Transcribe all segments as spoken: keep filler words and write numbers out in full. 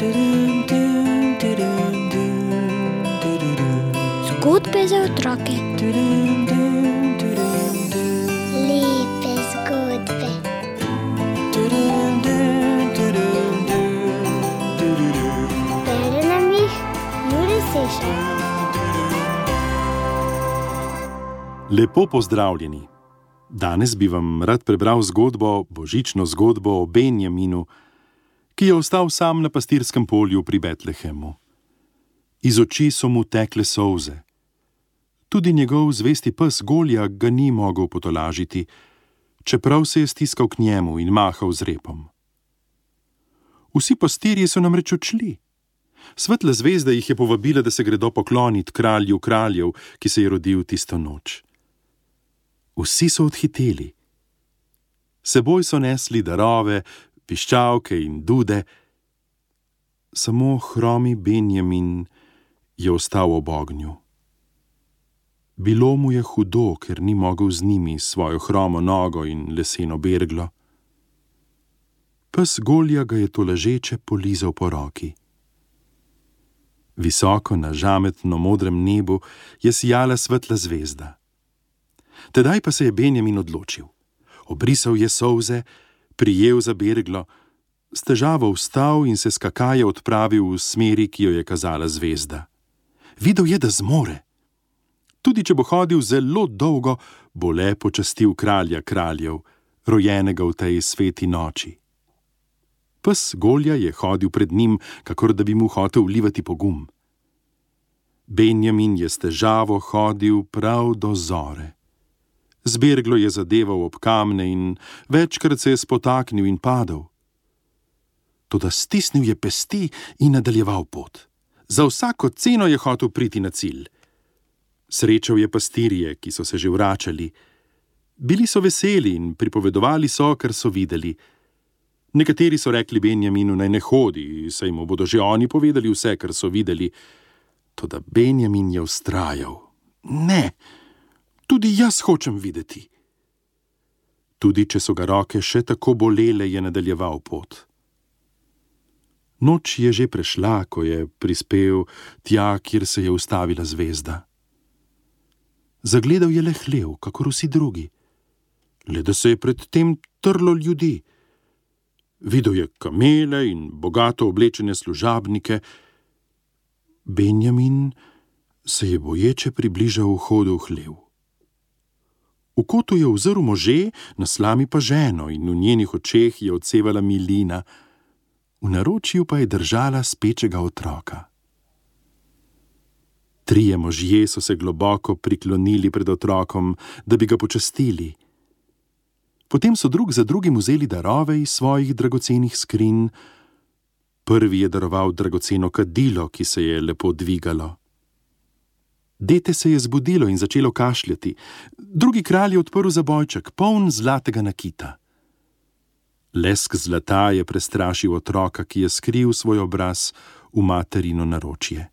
Zgodbe za otroke. Lepe zgodbe. Bere nam jih Jure Sešar. Lepo pozdravljeni. Danes bi vam rad prebral zgodbo, božično zgodbo o Benjaminu, ki je ostal sam na pastirskem polju pri Betlehemu. Iz oči so mu tekle solze. Tudi njegov zvesti pes Goljak ga ni mogel potolažiti, čeprav se je stiskal k njemu in mahal z repom. Vsi pastirji so namreč odšli. Svetla zvezda jih je povabila, da se gredo poklonit kralju kraljev, ki se je rodil tisto noč. Vsi so odhiteli. Seboj so nesli darove, piščalke in dude. Samo hromi Benjamin je ostal ob ognju. Bilo mu je hudo, ker ni mogel z njimi svojo hromo nogo in leseno berglo. Pes Goljak ga je tolažeče polizal po roki. Visoko na žametno modrem nebu je sijala svetla zvezda. Tedaj pa se je Benjamin odločil. Obrisal je solze, prijel za berglo, s težavo vstal in se skakaje odpravil v smeri, ki jo je kazala zvezda. Videl je, da zmore. Tudi če bo hodil zelo dolgo, bo le počastil kralja kraljev, rojenega v tej sveti noči. Pes Golja je hodil pred njim, kakor da bi mu hotel vlivati pogum. Benjamin je s težavo hodil prav do zore. Z berglo je zadeval ob kamne in večkrat se je spotaknil in padel. Toda stisnil je pesti in nadaljeval pot. Za vsako ceno je hotel priti na cilj. Srečal je pastirje, ki so se že vračali. Bili so veseli in pripovedovali so, kar so videli. Nekateri so rekli Benjaminu, naj ne hodi, saj mu bodo že oni povedali vse, kar so videli. Toda Benjamin je vztrajal. Ne, tudi jaz hočem videti. Tudi če so ga roke še tako bolele, je nadaljeval pot. Noč je že prešla, ko je prispel tja, kjer se je ustavila zvezda. Zagledal je le hlev, kakor vsi drugi. Le da se je pred tem trlo ljudi. Videl je kamele in bogato oblečene služabnike. Benjamin se je boječe približal vhodu v hlev. V kotu je uzrl može, na slami pa ženo in v njenih očeh je odsevala milina. V naročju pa je držala spečega otroka. Trije možje so se globoko priklonili pred otrokom, da bi ga počastili. Potem so drug za drugim vzeli darove iz svojih dragocenih skrinj. Prvi je daroval dragoceno kadilo, ki se je lepo dvigalo. Dete se je zbudilo in začelo kašljati. Drugi kralj je odprl zabojček, poln zlatega nakita. Lesk zlata je prestrašil otroka, ki je skril svoj obraz v materino naročje.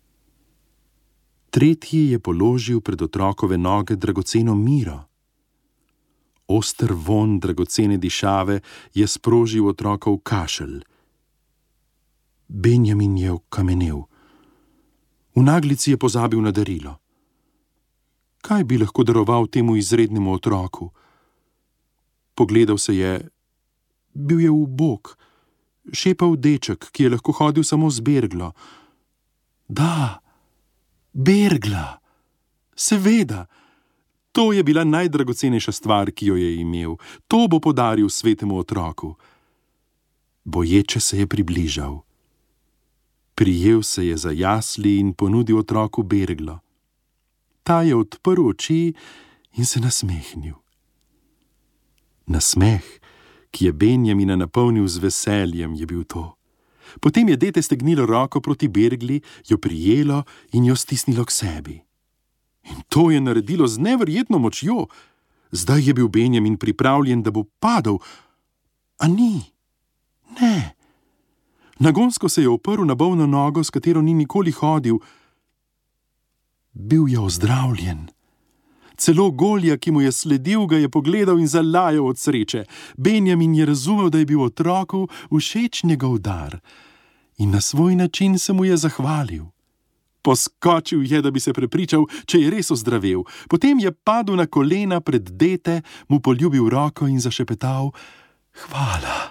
Tretji je položil pred otrokove noge dragoceno miro. Oster vonj dragocene dišave je sprožil otrokov kašelj. Benjamin je okamenel. V naglici je pozabil na darilo. Kaj bi lahko daroval temu izrednemu otroku? Pogledal se je. Bil je ubog, šepav deček, ki je lahko hodil samo z berglo. Da, bergla. Seveda. To je bila najdragocenejša stvar, ki jo je imel. To bo podaril svetemu otroku. Boječe se je približal. Prijel se je za jasli in ponudil otroku berglo. Ta je odprl oči in se nasmehnil. Nasmeh, ki je Benjamina napolnil z veseljem, je bil to. Potem je dete stegnilo roko proti bergli, jo prijelo in jo stisnilo k sebi. In to je naredilo z neverjetno močjo. Zdaj je bil Benjamin pripravljen, da bo padel. A ni? Ne. Nagonsko se je oprl na bolno nogo, s katero ni nikoli hodil. Bil je ozdravljen. Celo Goljak, ki mu je sledil, ga je pogledal in zalajal od sreče. Benjamin je razumel, da je bil otroku všeč njegov dar. In na svoj način se mu je zahvalil. Poskočil je, da bi se prepričal, če je res ozdravel. Potem je padel na kolena pred dete, mu poljubil roko in zašepetal: Hvala.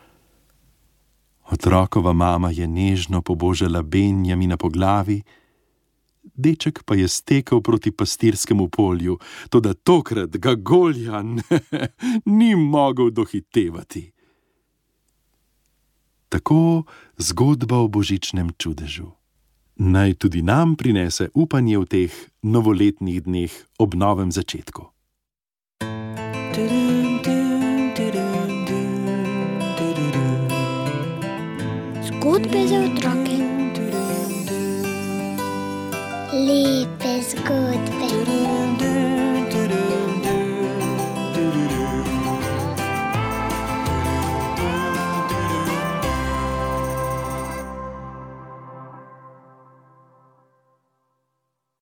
Otrokova mama je nežno pobožala Benjamina po glavi, deček pa je stekel proti pastirskemu polju, toda tokrat ga Goljan ni mogel dohitevati. Tako zgodba o božičnem čudežu. Naj tudi nam prinese upanje v teh novoletnih dneh ob novem začetku. Zgodbe za otroke. Lepe zgodbe.